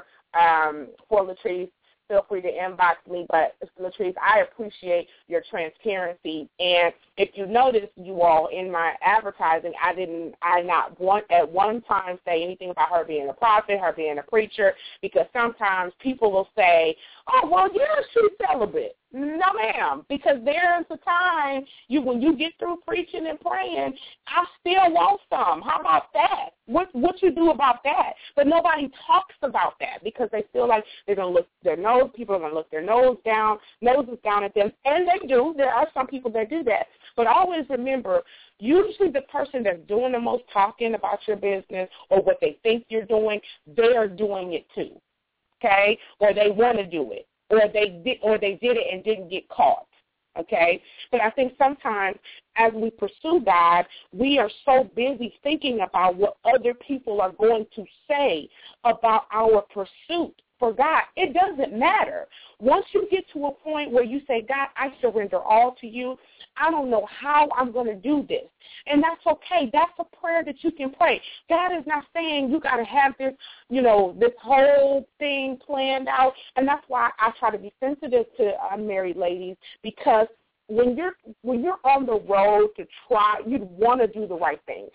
Latrice, feel free to inbox me. But Latrice, I appreciate your transparency. And if you notice, you all, in my advertising, I not at one time say anything about her being a prophet, her being a preacher, because sometimes people will say, oh, well, yeah, she's celibate. No, ma'am, because there's a time when you get through preaching and praying, I still want some. How about that? What you do about that? But nobody talks about that, because they feel like they're going to look their nose. People are going to look their noses down at them, and they do. There are some people that do that. But always remember, usually the person that's doing the most talking about your business or what they think you're doing, they are doing it too, okay? Or they want to do it. Or they did it and didn't get caught, okay? But I think sometimes as we pursue God, we are so busy thinking about what other people are going to say about our pursuit for God. It doesn't matter. Once you get to a point where you say, God, I surrender all to you, I don't know how I'm going to do this. And that's okay. That's a prayer that you can pray. God is not saying you got to have this, this whole thing planned out. And that's why I try to be sensitive to married ladies, because when you're on the road to try, you'd want to do the right thing.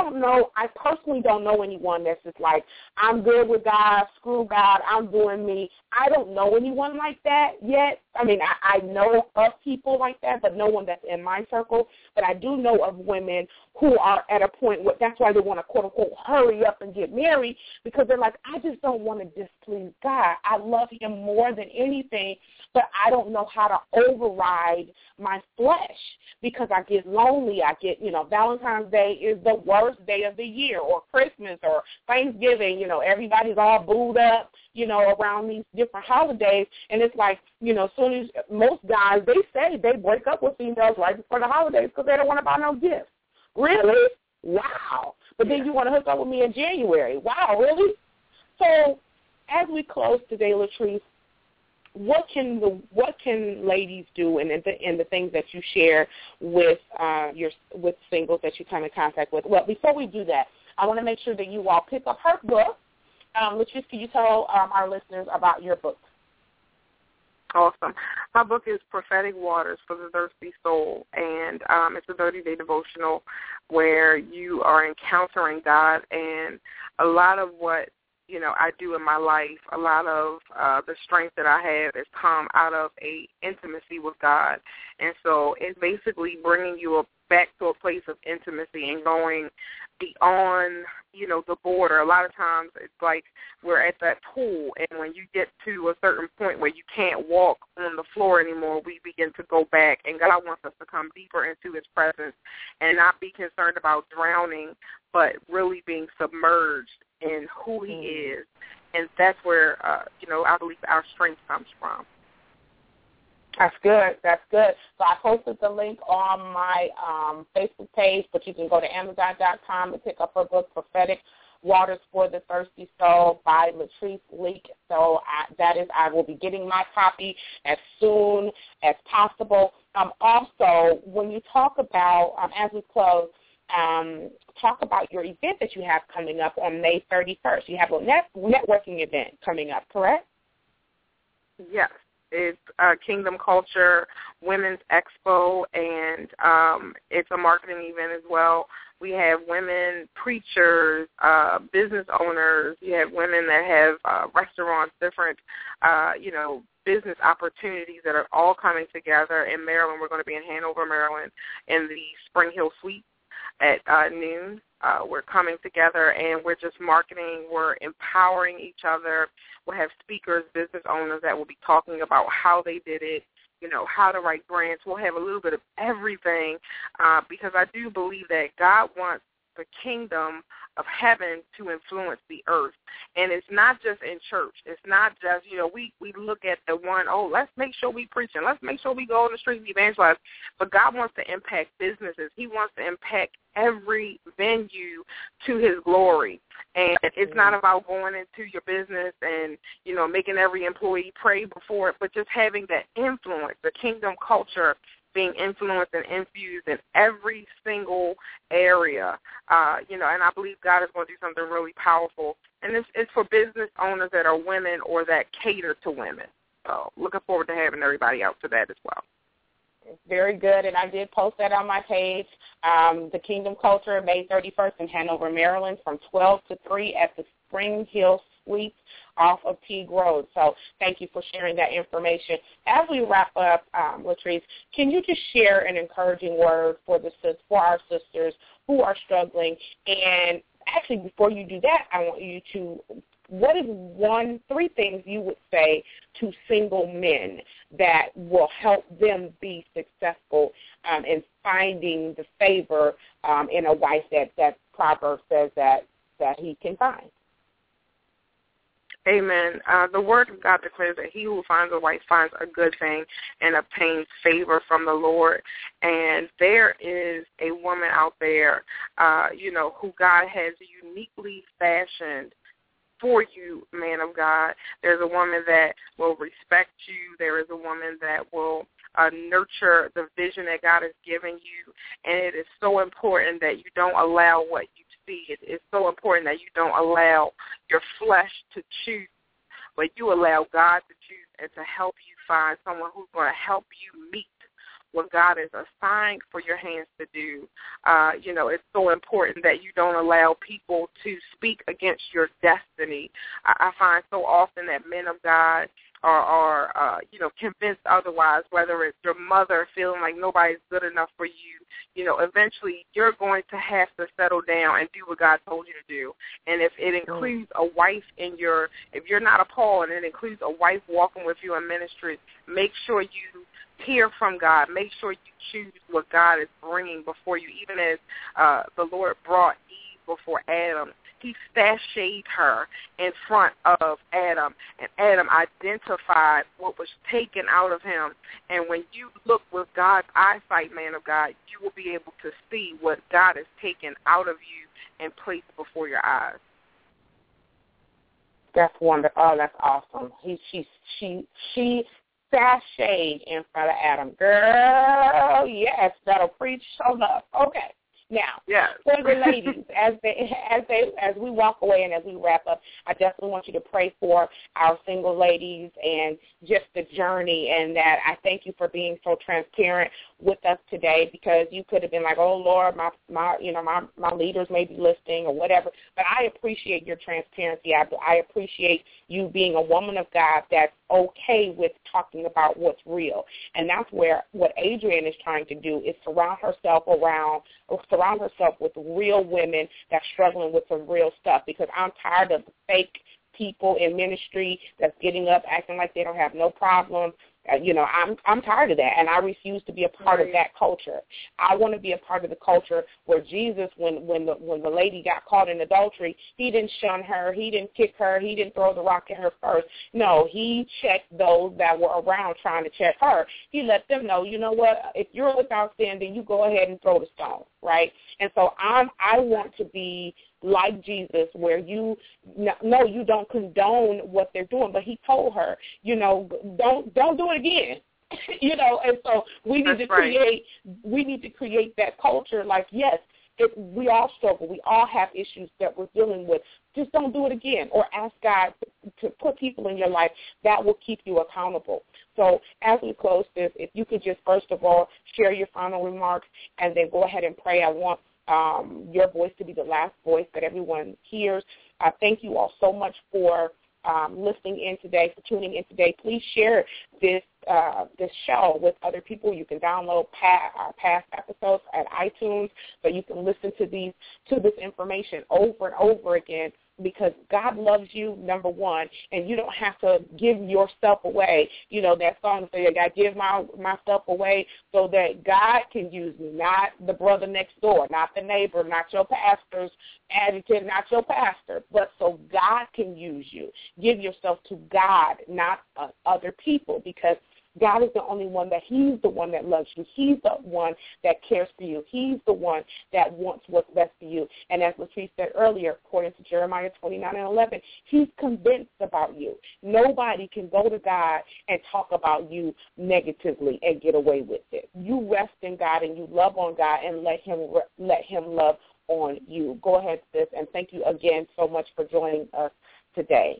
I personally don't know anyone that's just like, I'm good with God, screw God, I'm doing me. I don't know anyone like that yet. I mean, I know of people like that, but no one that's in my circle. But I do know of women who are at a point where that's why they want to, quote, unquote, hurry up and get married, because they're like, I just don't want to displease God. I love him more than anything, but I don't know how to override my flesh, because I get lonely. I get, Valentine's Day is the worst day of the year, or Christmas or Thanksgiving. Everybody's all booed up, around these different holidays. And it's like, as soon as most guys, they say they break up with females right before the holidays because they don't want to buy no gifts. Really? Wow. But then you want to hook up with me in January. Wow, really? So as we close today, Latrice, what can ladies do, and the things that you share with with singles that you come in contact with? Well, before we do that, I want to make sure that you all pick up her book. Latrice, can you tell our listeners about your book? Awesome. My book is Prophetic Waters for the Thirsty Soul, and it's a 30-day devotional where you are encountering God, and a lot of what I do in my life. A lot of the strength that I have has come out of a intimacy with God. And so it's basically bringing you back to a place of intimacy and going beyond, the border. A lot of times it's like we're at that pool, and when you get to a certain point where you can't walk on the floor anymore, we begin to go back, and God wants us to come deeper into his presence and not be concerned about drowning, but really being submerged in who he is. And that's where, I believe our strength comes from. That's good. That's good. So I posted the link on my Facebook page, but you can go to Amazon.com and pick up her book, Prophetic Waters for the Thirsty Soul by Latrice Leak. So I will be getting my copy as soon as possible. Also, when you talk about, as we close, talk about your event that you have coming up on May 31st. You have a networking event coming up, correct? Yes. It's Kingdom Culture Women's Expo, and it's a marketing event as well. We have women preachers, business owners. You have women that have restaurants, different, business opportunities that are all coming together in Maryland. We're going to be in Hanover, Maryland, in the Spring Hill Suites at noon. We're coming together, and we're just marketing. We're empowering each other. We'll have speakers, business owners that will be talking about how they did it, how to write grants. We'll have a little bit of everything because I do believe that God wants the kingdom of heaven to influence the earth. And it's not just in church. It's not just, we look at the one, let's make sure we preach and let's make sure we go on the street and evangelize. But God wants to impact businesses. He wants to impact every venue to his glory. And it's not about going into your business and, making every employee pray before it, but just having that influence, the kingdom culture being influenced and infused in every single area, and I believe God is going to do something really powerful. And it's for business owners that are women or that cater to women. So looking forward to having everybody out for that as well. Very good, and I did post that on my page. The Kingdom Culture, May 31st in Hanover, Maryland, from 12 to 3 at the Spring Hill Suites off of Teague Road. So thank you for sharing that information. As we wrap up, Latrice, can you just share an encouraging word for our sisters who are struggling? And actually, before you do that, I want you to, what is three things you would say to single men that will help them be successful in finding the favor in a wife that Proverbs says that he can find? Amen. The word of God declares that he who finds a wife finds a good thing and obtains favor from the Lord. And there is a woman out there, who God has uniquely fashioned for you, man of God. There's a woman that will respect you. There is a woman that will nurture the vision that God has given you. And it is so important that you don't allow what you see. It's so important that you don't allow your flesh to choose, but you allow God to choose and to help you find someone who's going to help you meet what God has assigned for your hands to do. It's so important that you don't allow people to speak against your destiny. I find so often that men of God are convinced otherwise, whether it's your mother feeling like nobody's good enough for you. Eventually you're going to have to settle down and do what God told you to do. And if it includes a wife if you're not a Paul and it includes a wife walking with you in ministry, make sure you hear from God. Make sure you choose what God is bringing before you. Even as the Lord brought Eve before Adam, he sashayed her in front of Adam, and Adam identified what was taken out of him. And when you look with God's eyesight, man of God, you will be able to see what God has taken out of you and placed before your eyes. That's wonderful. Oh, that's awesome. She sashayed in front of Adam. Girl, yes, that'll preach so enough. Okay. Now, yes. for the ladies, as we walk away and as we wrap up, I definitely want you to pray for our single ladies and just the journey, and that I thank you for being so transparent with us today, because you could have been like, oh Lord, my leaders may be listening or whatever, but I appreciate your transparency. I appreciate you being a woman of God that's okay with talking about what's real, and that's where what Adrienne is trying to do is surround herself with real women that's struggling with some real stuff, because I'm tired of fake people in ministry that's getting up acting like they don't have no problem. I'm tired of that, and I refuse to be a part of that culture. I want to be a part of the culture where Jesus, when the lady got caught in adultery, he didn't shun her, he didn't kick her, he didn't throw the rock at her first. No, he checked those that were around trying to check her. He let them know, you know what, if you're without sin, then you go ahead and throw the stone, right? And so I want to be like Jesus, where you don't condone what they're doing, but he told her, don't do it again. And so we need to create that culture. Like, yes, we all struggle, we all have issues that we're dealing with. Just don't do it again, or ask God to put people in your life that will keep you accountable. So as we close this, if you could just first of all share your final remarks and then go ahead and pray. I want your voice to be the last voice that everyone hears. Thank you all so much for listening in today, for tuning in today. Please share this show with other people. You can download our past episodes at iTunes, so you can listen to this information over and over again, because God loves you, number one, and you don't have to give yourself away. That song says, I give myself away so that God can use me, not the brother next door, not the neighbor, not your pastor's adjutant, not your pastor, but so God can use you. Give yourself to God, not other people, because God is the only one he's the one that loves you. He's the one that cares for you. He's the one that wants what's best for you. And as Latrice said earlier, according to Jeremiah 29:11, he's convinced about you. Nobody can go to God and talk about you negatively and get away with it. You rest in God and you love on God and let him love on you. Go ahead, sis, and thank you again so much for joining us today.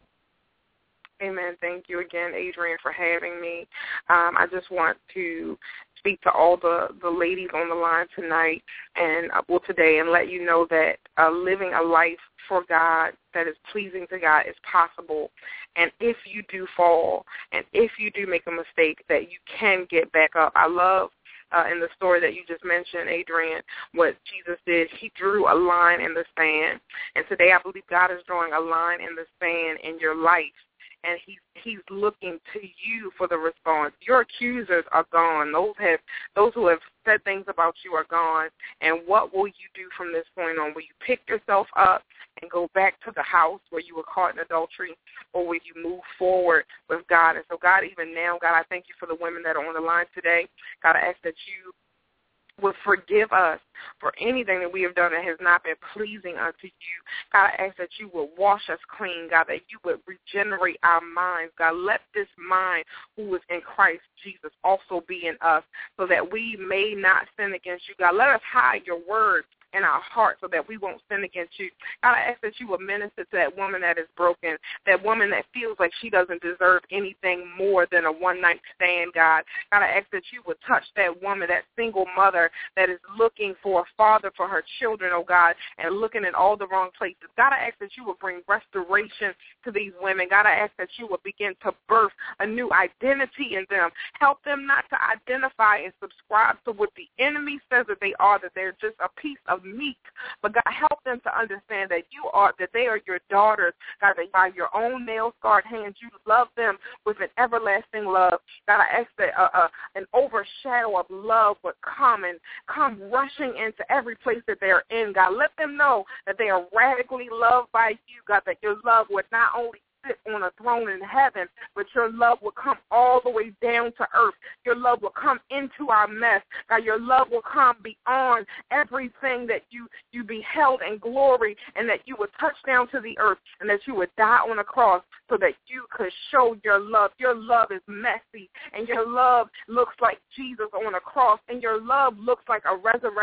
Amen. Thank you again, Adrienne, for having me. I just want to speak to all the ladies on the line tonight and today, and let you know that living a life for God that is pleasing to God is possible. And if you do fall, and if you do make a mistake, that you can get back up. I love in the story that you just mentioned, Adrienne, what Jesus did. He drew a line in the sand. And today I believe God is drawing a line in the sand in your life. And he's looking to you for the response. Your accusers are gone. Those who have said things about you are gone. And what will you do from this point on? Will you pick yourself up and go back to the house where you were caught in adultery, or will you move forward with God? And so, God, even now, God, I thank you for the women that are on the line today. God, I ask that you would forgive us for anything that we have done that has not been pleasing unto you. God, I ask that you would wash us clean, God, that you would regenerate our minds. God, let this mind who is in Christ Jesus also be in us, so that we may not sin against you. God, let us hide your word in our heart so that we won't sin against you. God, I ask that you would minister to that woman that is broken, that woman that feels like she doesn't deserve anything more than a one-night stand, God. God, I ask that you would touch that woman, that single mother that is looking for a father for her children, oh God, and looking in all the wrong places. God, I ask that you would bring restoration to these women. God, I ask that you would begin to birth a new identity in them. Help them not to identify and subscribe to what the enemy says that they are, that they're just a piece of meat. But God, help them to understand that they are your daughters. God, that by your own nail-scarred hands, you love them with an everlasting love. God, I ask that an overshadow of love would come rushing into every place that they are in. God, let them know that they are radically loved by you. God, that your love would not only sit on a throne in heaven, but your love will come all the way down to earth. Your love will come into our mess. God, your love will come beyond everything that you beheld in glory, and that you would touch down to the earth, and that you would die on a cross so that you could show your love. Your love is messy, and your love looks like Jesus on a cross, and your love looks like a resurrected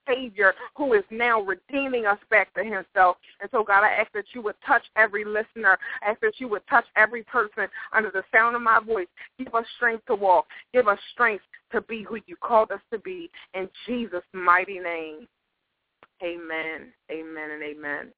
Savior who is now redeeming us back to himself. And so, God, I ask that you would touch every listener. I ask that you would touch every person under the sound of my voice. Give us strength to walk. Give us strength to be who you called us to be. In Jesus' mighty name, amen, amen, and amen.